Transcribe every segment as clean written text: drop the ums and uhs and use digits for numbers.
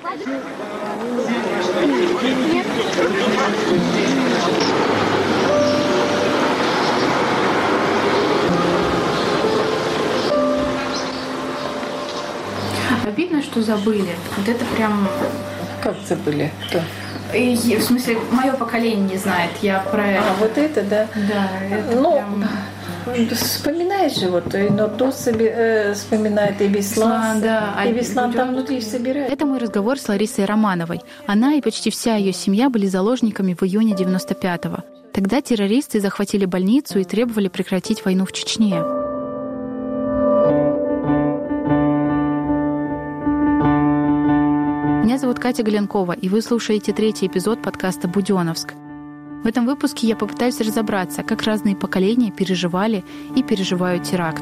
Обидно, что забыли. Вот это прям... Как забыли? Кто? В смысле, мое поколение не знает. Я про это. А, вот это, да? Да, это прям... Вспоминаешь же, вот, но тут вспоминает и Беслан, да, и Беслан там внутри собирает. Это мой разговор с Ларисой Романовой. Она и почти вся ее семья были заложниками в июне 95-го. Тогда террористы захватили больницу и требовали прекратить войну в Чечне. Меня зовут Катя Галенкова, и вы слушаете 3-й эпизод подкаста «Будённовск». В этом выпуске я попытаюсь разобраться, как разные поколения переживали и переживают теракт.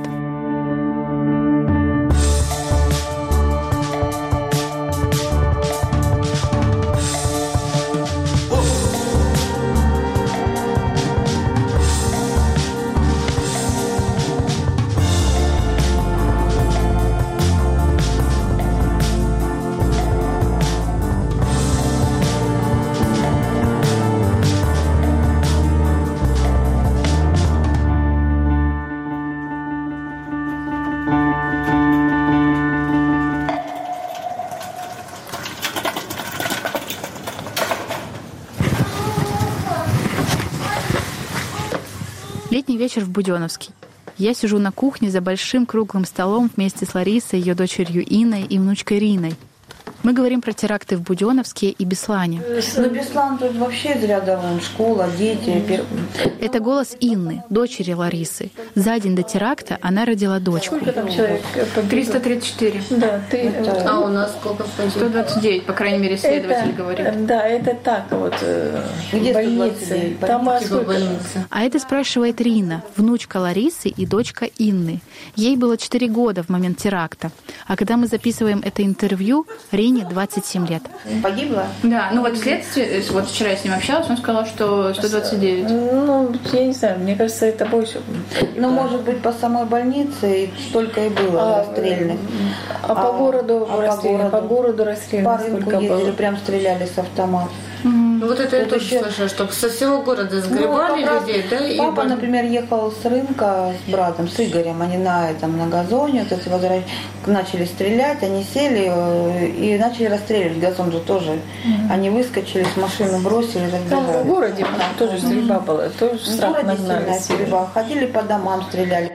Летний вечер в Будённовске. Я сижу на кухне за большим круглым столом вместе с Ларисой, ее дочерью Инной и внучкой Риной. Мы говорим про теракты в Будённовске и Беслане. Ну, Беслан тут вообще из ряда вон, школа, дети. Это голос Инны, дочери Ларисы. За день до теракта она родила дочку. Сколько там человек? 334. Да, А у нас сколько в Панче? 129, по крайней мере, следователь говорит. Да, это так вот. Где Больницы. Там больница. А это спрашивает Рина, внучка Ларисы и дочка Инны. Ей было 4 года в момент теракта. А когда мы записываем это интервью, Рине 27 лет. Погибла? Да, ну вот следствие, вот вчера я с ним общалась, он сказал, что 129. Ну, я не знаю, мне кажется, это больше. Ну, может быть, по самой больнице столько и было расстрельных. По городу расстреляно По рынку сколько ездили, было? прям стреляли с автомата. Ну, вот это я тоже еще... слышала, чтобы со всего города сгребали людей, да? И Папа, например, ехал с рынка с братом, с Игорем, они на газоне, вот эти начали стрелять, они сели и начали расстреливать, газон же тоже. Они выскочили, с машины бросили. Там в городе тоже стрельба была, тоже страх нагнали. Стрельба. Ходили по домам, стреляли.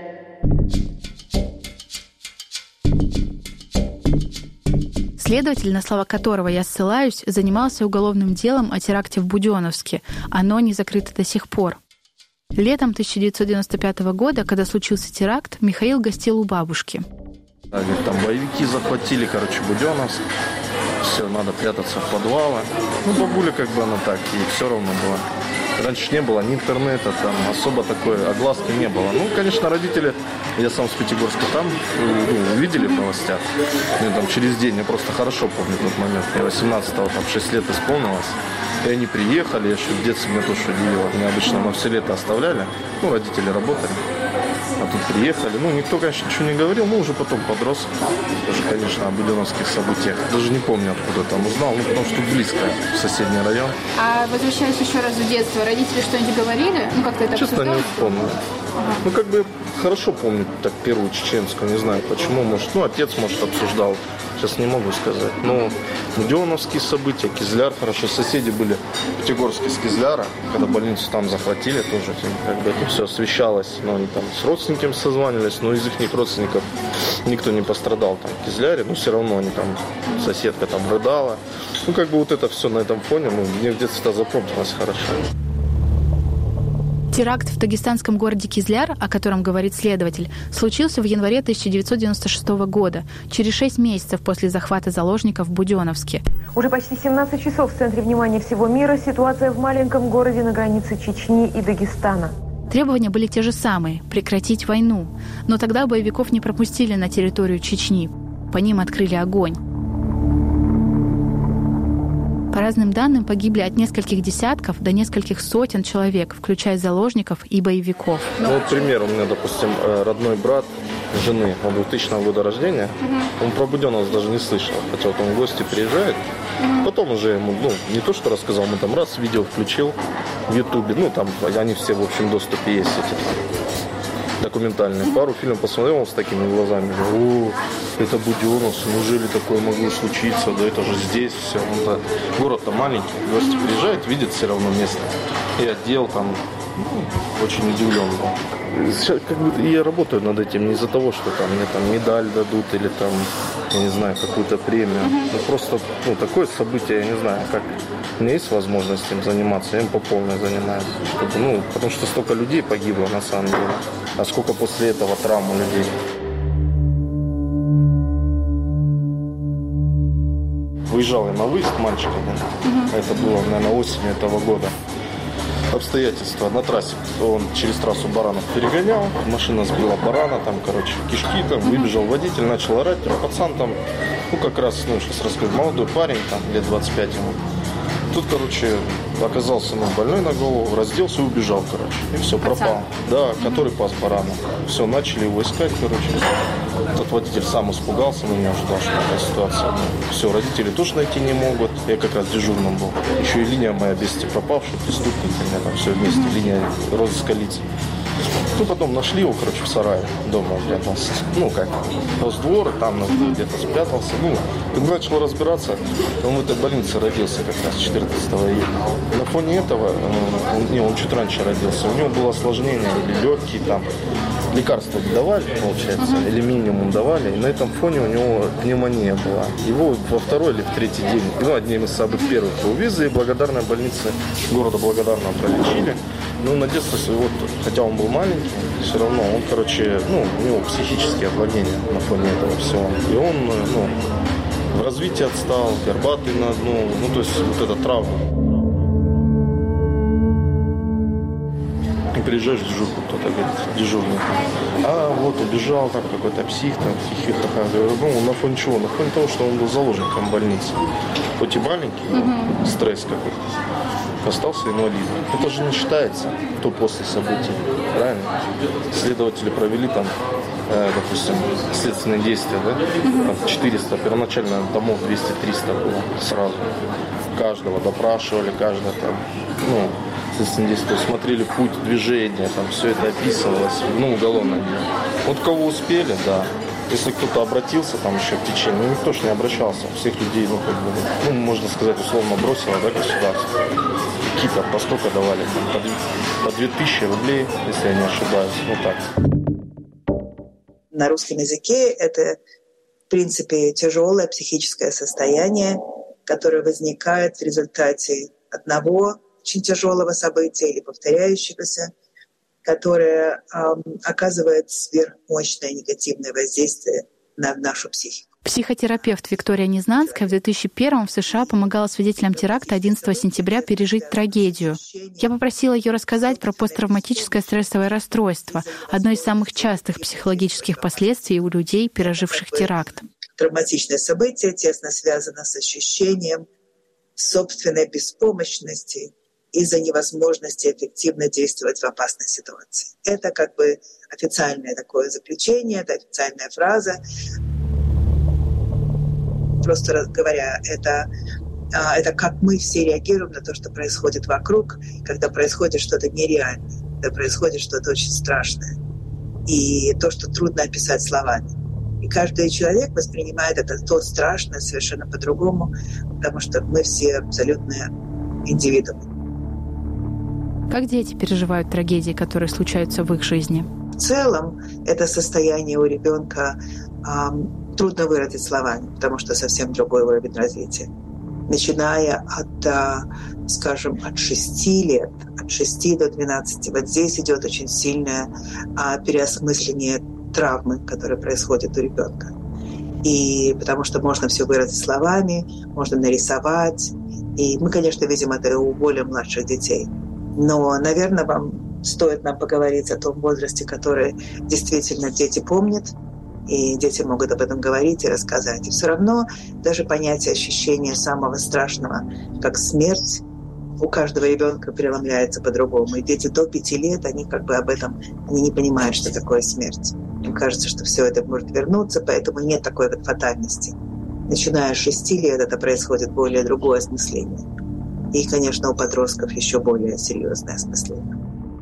Следователь, на слова которого я ссылаюсь, занимался уголовным делом о теракте в Будённовске. Оно не закрыто до сих пор. Летом 1995 года, когда случился теракт, Михаил гостил у бабушки. Там боевики захватили, Будённовск. Все, надо прятаться в подвалах. Ну, бабуля она так, ей все равно было. Раньше не было ни интернета, там особо такой огласки не было. Ну, конечно, родители, я сам с Пятигорска там, увидели в новостях. Мне там через день, я просто хорошо помню тот момент. Мне 18-го, 6 лет исполнилось. И они приехали, я еще в детстве меня тоже удивило. Меня обычно на все лето оставляли, родители работали. А тут приехали. Никто, конечно, ничего не говорил, но уже потом подрос. Тоже, конечно, о будённовских событиях. Даже не помню, откуда там узнал, потому что близко, в соседний район. А возвращаясь еще раз в детство, родители что-нибудь говорили? Как-то это честно, обсуждали? не вспомню. Хорошо помню так первую чеченскую, не знаю почему. Может, отец, обсуждал. Сейчас не могу сказать. Но будённовские события, Кизляр, хорошо, соседи были Пятигорске с Кизляра, когда больницу там захватили, тоже это все освещалось. Но они там с родственниками созванивались, но из их родственников никто не пострадал там в Кизляре, но все равно они там, соседка там рыдала. Вот это все на этом фоне, мне в детстве запомнилось хорошо. Теракт в дагестанском городе Кизляр, о котором говорит следователь, случился в январе 1996 года, через 6 месяцев после захвата заложников в Будённовске. Уже почти 17 часов в центре внимания всего мира ситуация в маленьком городе на границе Чечни и Дагестана. Требования были те же самые – прекратить войну. Но тогда боевиков не пропустили на территорию Чечни. По ним открыли огонь. По По разным данным, погибли от нескольких десятков до нескольких сотен человек, включая заложников и боевиков. Ну, вот пример. У меня, допустим, родной брат жены, он 2000 года рождения, он про Буденновск даже не слышал, хотя вот он в гости приезжает. Потом уже ему, не то, что рассказал, мы там раз видео включил в Ютубе, там они все в общем доступе есть эти документальные. Пару фильмов посмотрел, он с такими глазами, это Буденновск, неужели такое могло случиться, да это же здесь все. Город-то маленький, в гости приезжает, видит все равно место. И отдел там, очень удивлен был. Сейчас как бы я работаю над этим не из-за того, что там мне там медаль дадут или там, я не знаю, какую-то премию. Просто такое событие, я не знаю, как у меня есть возможность им заниматься, я им по полной занимаюсь. Чтобы, потому что столько людей погибло на самом деле. А сколько после этого травм у людей. Выезжал я на выезд мальчика, это было, наверное, осенью этого года. Обстоятельства на трассе, он через трассу баранов перегонял, машина сбила барана, там, кишки, там, выбежал водитель, начал орать, пацан там, как раз, сейчас расскажу, молодой парень, там, лет 25 ему. Тут, оказался больной на голову, разделся и убежал, и все, пропал. Да, который пас барана. Все, начали его искать, Тот водитель сам испугался, но не ожидал, что такая ситуация. Все, родители тоже найти не могут. Я как раз дежурным был. Еще и линия моя без вести пропавших преступников. У меня там все вместе, линия розыска лиц. Потом нашли его, в сарае, дома он прятался. Двор, там где-то спрятался. Когда начал разбираться, он в этой больнице родился как раз 14 июня. На фоне этого, он чуть раньше родился, у него было осложнение, или легкие, там, лекарства не давали, получается, или минимум давали, и на этом фоне у него пневмония была. Его во второй или в третий день, одним из самых первых увезли, и благодарная больница города Благодарного пролечили. На детство, хотя он был маленький, все равно он, у него психические отклонения на фоне этого всего. И он, в развитии отстал, горбатый на одну, то есть эта травма. И приезжаешь в дежурку, кто-то говорит, дежурный. Убежал там какой-то псих, там, хихихаха. Говорю, на фоне чего? На фоне того, что он был заложником в больнице. Хоть и маленький, стресс какой-то. Остался инвалидом. Это же не считается, то после событий. Правильно? Следователи провели там, допустим, следственные действия, да? Там 400, первоначально домов 200-300 было сразу. Каждого допрашивали, каждого там, следственные действия, смотрели путь движения, там все это описывалось, уголовное дело. Кого успели, да. Если кто-то обратился там еще в течение, никто же не обращался. Всех людей, можно сказать, условно бросило, да, государство. Какие-то по столько давали, по 2000 рублей, если я не ошибаюсь, так. На русском языке это, в принципе, тяжелое психическое состояние, которое возникает в результате одного очень тяжелого события или повторяющегося, которое оказывает сверхмощное негативное воздействие на нашу психику. Психотерапевт Виктория Незнанская в 2001-м в США помогала свидетелям теракта 11 сентября пережить трагедию. Я попросила ее рассказать про посттравматическое стрессовое расстройство, одно из самых частых психологических последствий у людей, переживших теракт. Травматичное событие тесно связано с ощущением собственной беспомощности из-за невозможности эффективно действовать в опасной ситуации. Это официальное такое заключение, это официальная фраза. Просто говоря, это как мы все реагируем на то, что происходит вокруг, когда происходит что-то нереальное, когда происходит что-то очень страшное. И то, что трудно описать словами. И каждый человек воспринимает то страшное совершенно по-другому, потому что мы все абсолютные индивидуумы. Как дети переживают трагедии, которые случаются в их жизни? В целом, это состояние у ребенка трудно выразить словами, потому что совсем другой уровень развития. Начиная от 6 лет, от 6 до 12, вот здесь идет очень сильное переосмысление травмы, которая происходит у ребенка. И потому что можно все выразить словами, можно нарисовать. И мы, конечно, видим это у более младших детей. Но, наверное, стоит нам поговорить о том возрасте, который действительно дети помнят, и дети могут об этом говорить и рассказать. И все равно даже понятие ощущения самого страшного, как смерть, у каждого ребенка преломляется по-другому. И дети до 5 лет, они как бы об этом, они не понимают, что такое смерть. Им кажется, что все это может вернуться, поэтому нет такой вот фатальности. Начиная с 6 лет это происходит более другое осмысление. И, конечно, у подростков еще более серьезное осмысление.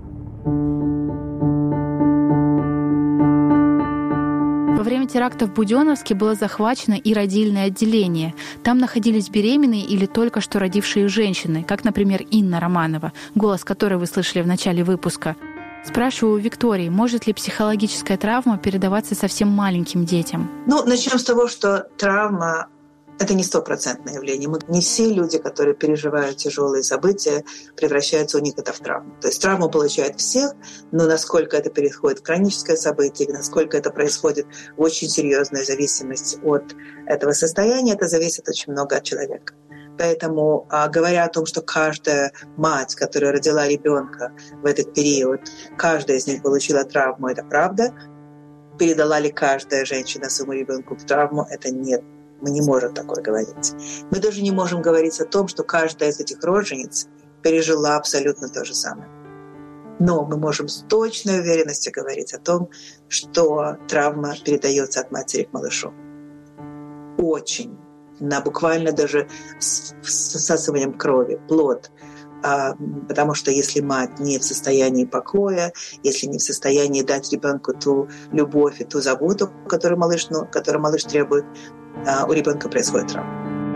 Во время теракта в Будённовске было захвачено и родильное отделение. Там находились беременные или только что родившие женщины, как, например, Инна Романова, голос которой вы слышали в начале выпуска. Спрашиваю у Виктории, может ли психологическая травма передаваться совсем маленьким детям? Начнем с того, что травма — это не 100% явление. Не все люди, которые переживают тяжелые события, превращаются у них это в травму. То есть травму получают всех, но насколько это переходит в хроническое событие, насколько это происходит в очень серьезной зависимости от этого состояния, это зависит очень много от человека. Поэтому, говоря о том, что каждая мать, которая родила ребенка в этот период, каждая из них получила травму, это правда. Передала ли каждая женщина своему ребенку травму, это нет. Мы не можем такое говорить. Мы даже не можем говорить о том, что каждая из этих рожениц пережила абсолютно то же самое. Но мы можем с точной уверенностью говорить о том, что травма передается от матери к малышу. Очень. Буквально даже с всасыванием крови, плод. Потому что если мать не в состоянии покоя, если не в состоянии дать ребенку ту любовь и ту заботу, которую малыш требует, у ребенка происходит травма.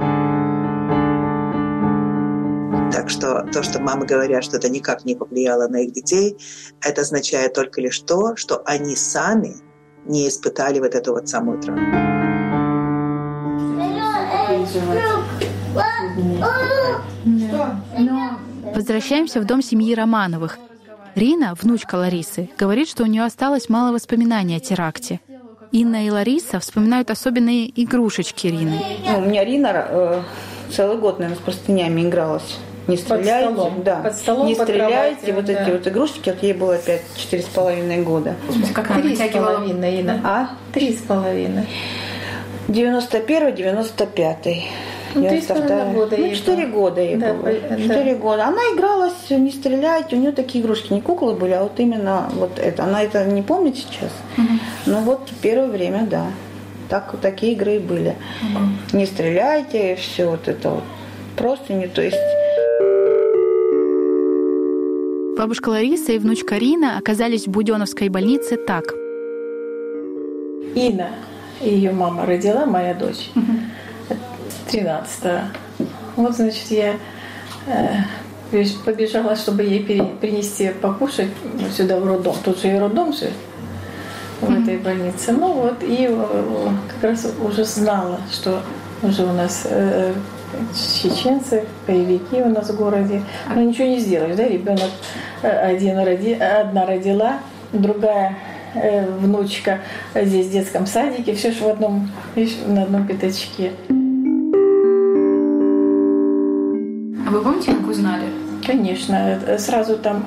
Так что то, что мамы говорят, что это никак не повлияло на их детей, это означает только лишь то, что они сами не испытали вот эту вот самую травму. Возвращаемся в дом семьи Романовых. Рина, внучка Ларисы, говорит, что у нее осталось мало воспоминаний о теракте. Инна и Лариса вспоминают особенные игрушечки Рины. У меня Рина целый год, наверное, с простынями игралась. Не стреляйте, под столом. Да. Под столом, не под стреляйте, кроватью, вот да. эти вот игрушечки, вот ей было 4,5 года. Как она вытягивала? 3,5, Инна. 3,5. 91-95. 3,5 года ей 4 года ей да, было. 4 года. Она игралась, не стреляйте. У нее такие игрушки, не куклы были, а вот именно вот это. Она это не помнит сейчас. Но вот первое время, да. Такие игры и были. Не стреляйте, все вот это вот. Просто не то есть. Бабушка Лариса и внучка Рина оказались в Будённовской больнице так. Инна, ее мама родила, моя дочь, 13-го. Вот, значит, я побежала, чтобы ей принести покушать сюда в роддом. Тут же и роддом же в этой больнице. Ну вот, и как раз уже знала, что уже у нас чеченцы, боевики у нас в городе. Но ничего не сделаешь, да? Ребенок одна родила, другая внучка здесь в детском садике, все же на одном пятачке. А вы помните, как узнали? Конечно, сразу там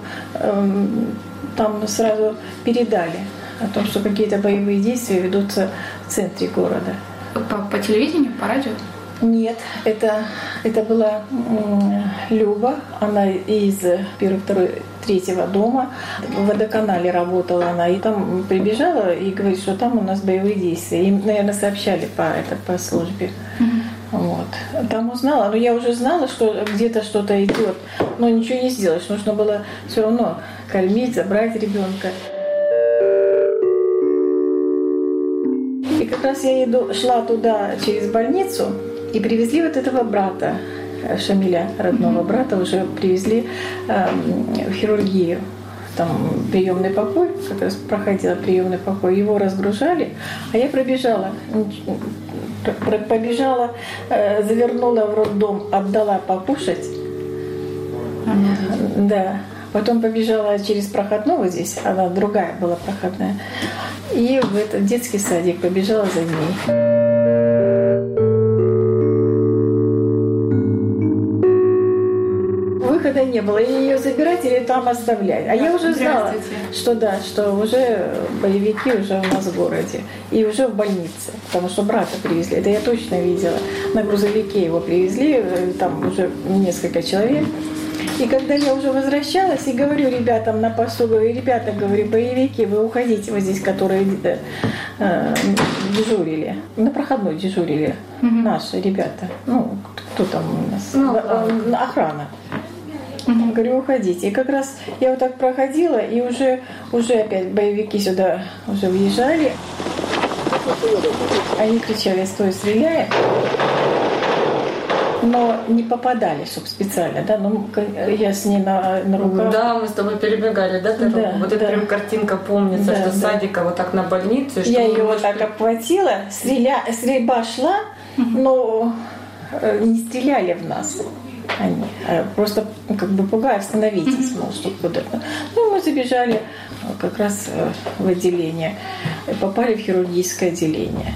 сразу передали о том, что какие-то боевые действия ведутся в центре города. По телевидению, по радио? Нет, это была Люба, она из 1, 2, 3 дома. В водоканале работала она, и там прибежала и говорит, что там у нас боевые действия. Им, наверное, сообщали по службе. Вот. Там узнала, но я уже знала, что где-то что-то идет, но ничего не сделаешь. Нужно было все равно кормить, забрать ребенка. И как раз я шла туда через больницу, и привезли вот этого брата, Шамиля, родного брата, уже привезли в хирургию. Там приемный покой, как раз проходила приемный покой, его разгружали, а я побежала, завернула в роддом, отдала покушать. Да. Потом побежала через проходного здесь, она другая была проходная, и в этот детский садик побежала за ней. выхода не было. Или ее забирать, или там оставлять. А я уже знала, что уже боевики уже у нас в городе. И уже в больнице. Потому что брата привезли. Это я точно видела. На грузовике его привезли. Там уже несколько человек. И когда я уже возвращалась и говорю ребятам на посту, говорю, ребята, говорю, боевики, вы уходите вот здесь, которые дежурили, на проходной дежурили, наши ребята, ну, кто там у нас, охрана. Говорю, уходите. И как раз я вот так проходила, и уже опять боевики сюда уже въезжали. Они кричали, стой, стреляй. Но не попадали, чтобы специально, да, но я с ней на руках. Да, мы с тобой перебегали, да, дорогу? Да, вот эта прям картинка помнится, да, что с садика вот так на больницу. Я ее вот так обхватила, стрельба шла, но не стреляли в нас они, просто как бы пугая, остановитесь, мол, чтобы куда-то. Ну, мы забежали как раз в отделение, попали в хирургическое отделение.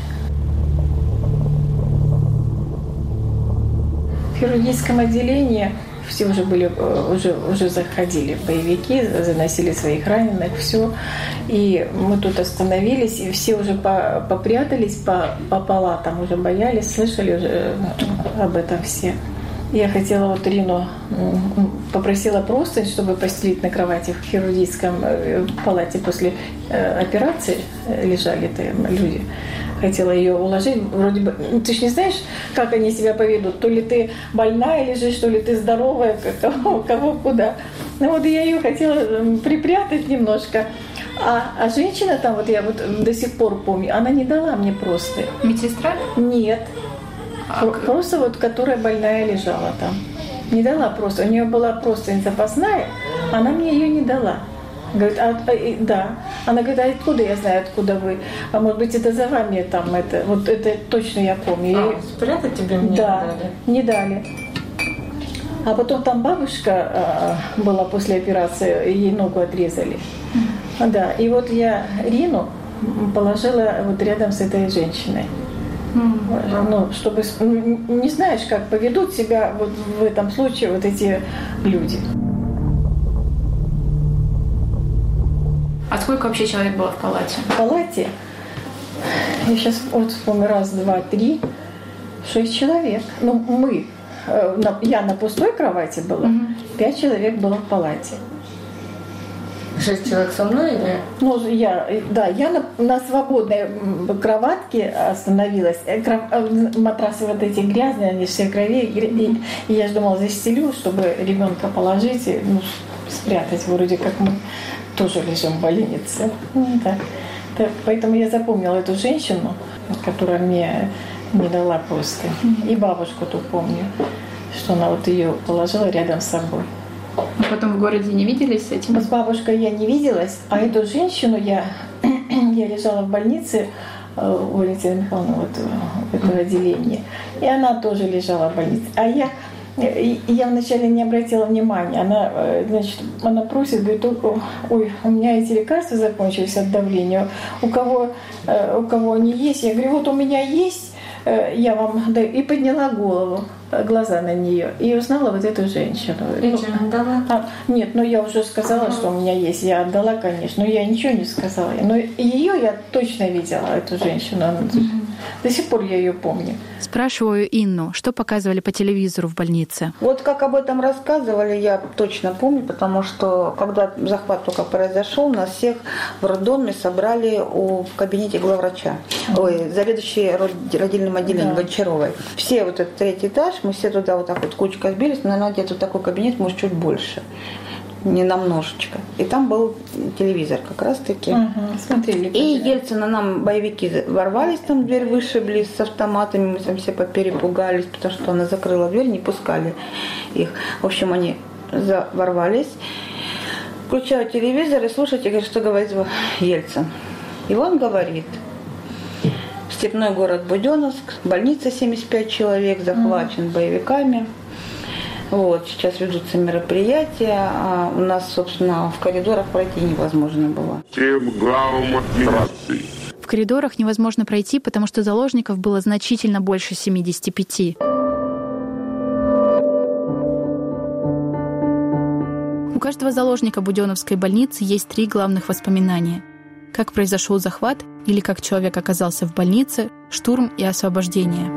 В хирургическом отделении все уже были, уже заходили боевики, заносили своих раненых, все. И мы тут остановились, и все уже попрятались по палатам, уже боялись, слышали уже об этом все. Я хотела вот Рину, попросила простынь, чтобы постелить на кровати в хирургическом палате после операции лежали люди. Хотела ее уложить, вроде бы, ты ж не знаешь, как они себя поведут, то ли ты больная лежишь, то ли ты здоровая, кого куда. Ну вот я ее хотела припрятать немножко, а женщина там, вот я вот до сих пор помню, она не дала мне простынь. Медсестра? Нет, просто вот, которая больная лежала там, не дала просто, у нее была простынь запасная, она мне ее не дала. Говорит, да. Она говорит, а откуда я знаю, откуда вы? А может быть, это за вами там это. Вот это точно я помню. Спрятать тебе мне да, не дали. А потом там бабушка была после операции, ей ногу отрезали. Да, и вот я Рину положила вот рядом с этой женщиной. Ну, чтобы не знаешь, как поведут себя вот в этом случае вот эти люди. А сколько вообще человек было в палате? В палате? Я сейчас вот вспомню. 1, 2, 3, 6 человек. Ну, я на пустой кровати была, 5 человек было в палате. 6 человек со мной или? Ну, я на свободной кроватке остановилась. Матрасы вот эти грязные, они все крови. И я же думала, застелю, чтобы ребенка положить и спрятать. Вроде как мы тоже лежим в больнице. Да. Поэтому я запомнила эту женщину, которая мне не дала просто. И бабушку ту помню, что она вот ее положила рядом с собой. А потом в городе не виделись с этим? С бабушкой я не виделась, а эту женщину я лежала в больнице у Валентины Михайловны, вот в этом отделении, и она тоже лежала в больнице. А я вначале не обратила внимания. Она просит, говорит, ой, у меня эти лекарства закончились от давления. У кого они есть? Я говорю, вот у меня есть, я вам даю. И подняла голову, глаза на нее, и узнала вот эту женщину. И что, отдала? Нет, я уже сказала, что у меня есть. Я отдала, конечно, но я ничего не сказала. Но ее я точно видела, эту женщину. До сих пор я ее помню. Спрашиваю Инну, что показывали по телевизору в больнице. Вот как об этом рассказывали, я точно помню, потому что когда захват только произошел, нас всех в роддоме собрали в кабинете главврача, заведующей родильным отделением Гончаровой. Все вот этот 3-й этаж, мы все туда вот так вот кучка сбились, наверное, где-то такой кабинет, может, чуть больше. Не намножечко. И там был телевизор как раз-таки. Смотрели. И Ельцина нам боевики ворвались, там дверь вышибли с автоматами, мы там все поперепугались, потому что она закрыла дверь, не пускали их. В общем, они ворвались, включают телевизор и слушайте, говорит, что говорит Ельцин. И он говорит: степной город Буденновск, больница 75 человек, захвачен боевиками. Вот, сейчас ведутся мероприятия, а у нас, собственно, в коридорах пройти невозможно было. В коридорах невозможно пройти, потому что заложников было значительно больше 75. У каждого заложника Будённовской больницы есть 3 главных воспоминания. Как произошел захват или как человек оказался в больнице, штурм и освобождение.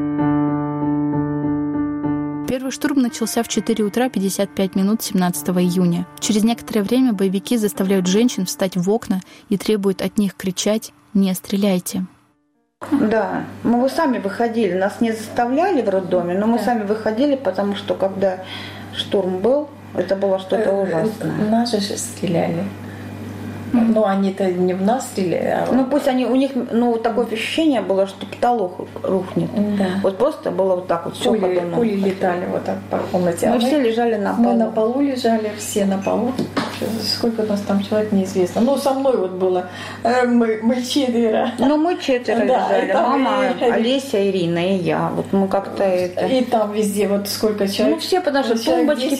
Первый штурм начался в 4 утра 55 минут 17 июня. Через некоторое время боевики заставляют женщин встать в окна и требуют от них кричать «Не стреляйте». Да, мы сами выходили, нас не заставляли в роддоме, но мы сами выходили, потому что когда штурм был, это было что-то ужасное. Наши же стреляли. Ну, они-то не в нас стреляли. А ну, пусть они, у них, ну, такое ощущение было, что потолок рухнет. Да. Вот просто было вот так вот. Пули летали вот так по комнате. Мы все лежали на полу. Мы на полу лежали, все на полу. Сколько у нас там человек, неизвестно. Ну, со мной вот было. Мы 4. Ну, мы 4 лежали. Мама, Олеся, Ирина и я. Вот мы как-то это... И там везде вот сколько человек. Ну, все, потому что тумбочки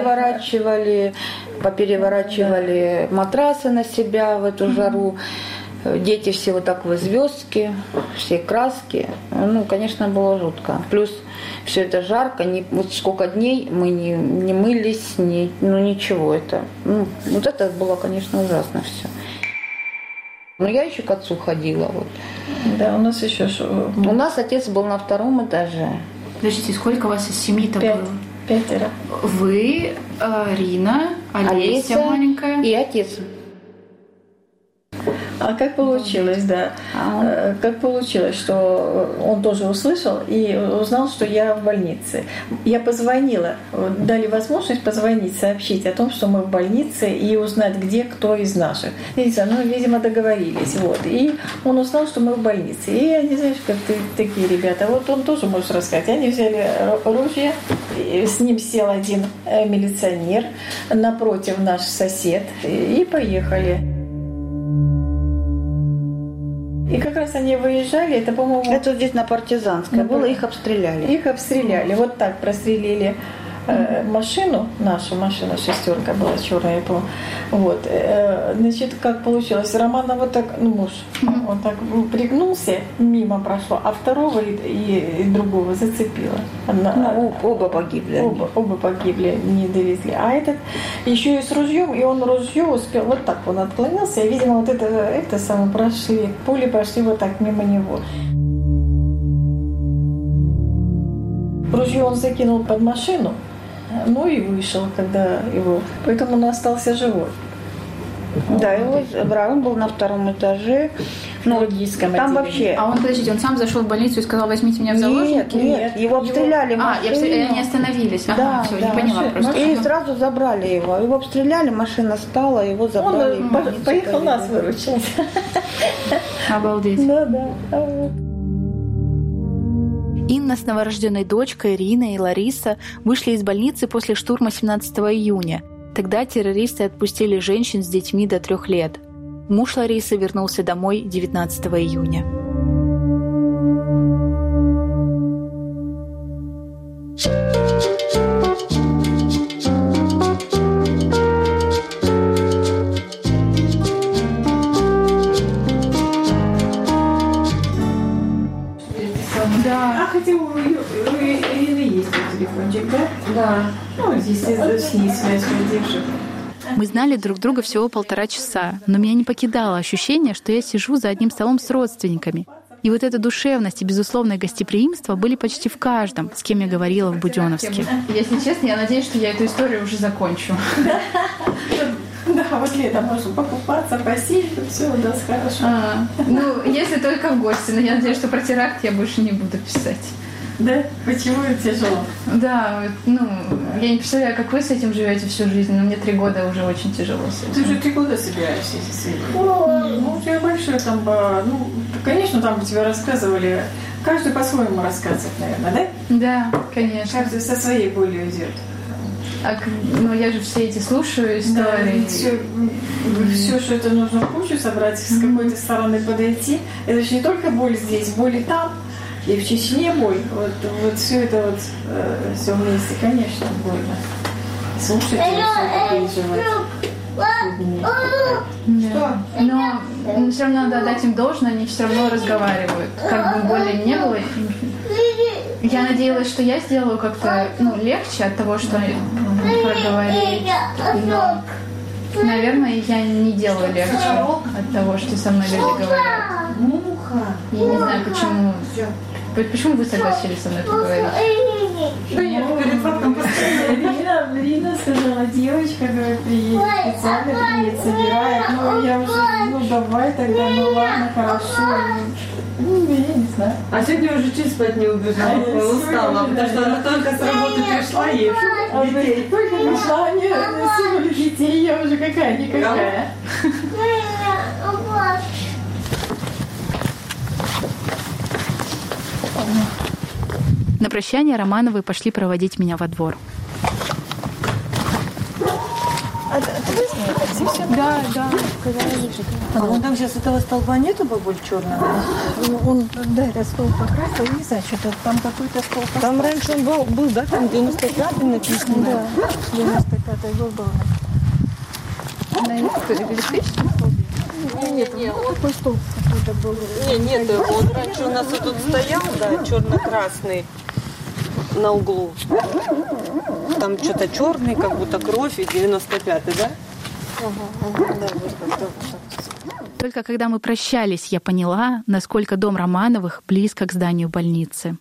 попереворачивали матрасы на себя в эту жару. Дети все вот так в звездке, все краски. Ну, конечно, было жутко. Плюс все это жарко. Вот сколько дней мы не мылись, ну ничего. Это, ну, вот это было, конечно, ужасно все. Но я еще к отцу ходила. Вот. Да, у нас еще... У нас отец был на 2 этаже. Подождите, сколько у вас из семьи-то 5. было? 5. Вы, Рина, Олеся маленькая. И отец. А как получилось, да? Как получилось, что он тоже услышал и узнал, что я в больнице. Я позвонила, дали возможность позвонить, сообщить о том, что мы в больнице и узнать, где кто из наших. Видите, ну, видимо, договорились. Вот. И он узнал, что мы в больнице. И они, знаешь, как такие ребята. Вот он тоже может рассказать. Они взяли ружье, с ним сел один милиционер, напротив наш сосед, и поехали. И как раз они выезжали, это, по-моему... Это здесь на Партизанской было, их обстреляли. Их обстреляли. Вот так прострелили машину, нашу машину, 6 была черная, я помню. Вот. Значит, как получилось? Романа вот так, ну, муж, он так пригнулся, мимо прошло, а второго и другого зацепило. Оба погибли. Оба погибли, не довезли. А этот еще и с ружьем, и он ружье успел, вот так он отклонился, и, видимо, вот это самое прошли, пули прошли вот так мимо него. Ружье он закинул под машину, ну и вышел, когда его... Поэтому он остался живой. Да, его брал, он был на 2 этаже. Ну, там вообще... А он, подождите, он сам зашел в больницу и сказал, возьмите меня в заложники? Нет, его обстреляли. Они остановились. Да, все, не поняла просто. И сразу забрали его. Его обстреляли, машина стала, его забрали. Он поехал нас выручать. Обалдеть. Да. Инна с новорожденной дочкой Ириной и Лариса вышли из больницы после штурма 17 июня. Тогда террористы отпустили женщин с детьми до 3 лет. Муж Ларисы вернулся домой 19 июня. А хотя у Ирины есть телефончик, да? Да. Ну, здесь с ней связь держит. Мы знали друг друга всего 1,5 часа, но меня не покидало ощущение, что я сижу за одним столом с родственниками. И вот эта душевность и безусловное гостеприимство были почти в каждом, с кем я говорила в Будённовске. Если честно, я надеюсь, что я эту историю уже закончу. Да, вот летом можно покупаться, посидеть, все у нас хорошо. Ну, если только в гости, но я надеюсь, что про теракт я больше не буду писать. Да? Почему тяжело? Да, ну, я не представляю, как вы с этим живете всю жизнь, но мне 3 года уже очень тяжело с этим. Ты уже 3 года собираешься с этим? Ну, у тебя большое там, ну, конечно, там тебе рассказывали, каждый по-своему рассказывает, наверное, да? Да, конечно. Каждый со своей болью идет. Ну, я же все эти слушаю истории. Да, все, что это нужно в кучу собрать, с какой-то стороны подойти. Это же не только боль здесь, боль и там. И в Чечне боль. Вот все это вот все вместе, конечно, больно. Слушать и все переживать. Да. Но все равно надо отдать им должное, они все равно разговаривают. Как бы боли не было. Я надеялась, что я сделаю как-то легче от того, что проговорить. Но, наверное, я не делаю легче от того, что со мной люди говорят. Я не знаю, почему. Почему вы согласились со мной поговорить? Да я перед фактом постоянно. Рина сказала, девочка, говорит, приедет, специально приедет, собирает. Я уже, давай тогда, ладно, хорошо. Я не знаю. А сегодня уже чуть спать не убежала, устала, потому что она только с работы пришла и детей. Только пришла, они насыпали детей, я уже какая-никакая. На прощание Романовы пошли проводить меня во двор. Да. Вон там сейчас этого столба нету, бабуль, черного? Он, этот столб покрасил, не знаю, что-то там какой-то столб. Там раньше он был, да, там 95-й написано? Да, 95-й год был. На электрическом столбе? Нет, такой столб какой-то был. Нет, он раньше у нас тут стоял, да, черно-красный на углу. Там что-то черный, как будто кровь, и 95-й, да? Только когда мы прощались, я поняла, насколько дом Романовых близко к зданию больницы.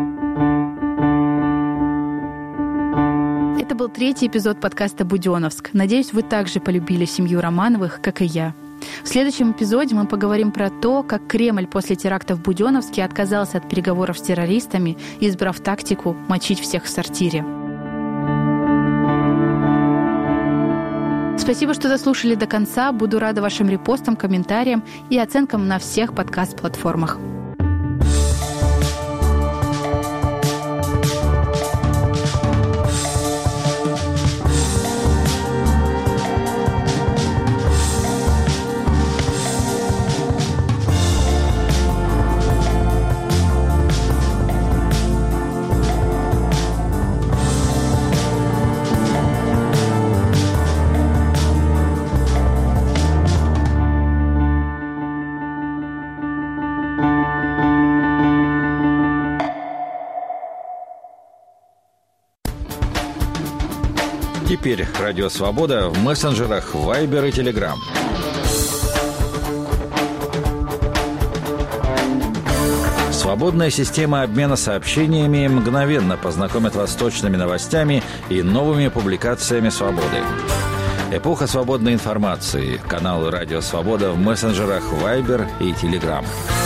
Это был 3-й эпизод подкаста «Будённовск». Надеюсь, вы также полюбили семью Романовых, как и я. В следующем эпизоде мы поговорим про то, как Кремль после теракта в Будённовске отказался от переговоров с террористами, избрав тактику мочить всех в сортире. Спасибо, что дослушали до конца. Буду рада вашим репостам, комментариям и оценкам на всех подкаст-платформах. Теперь Радио Свобода в мессенджерах Viber и Telegram. Свободная система обмена сообщениями мгновенно познакомит вас с точными новостями и новыми публикациями «Свободы». Эпоха свободной информации. Каналы Радио Свобода в мессенджерах Viber и Telegram.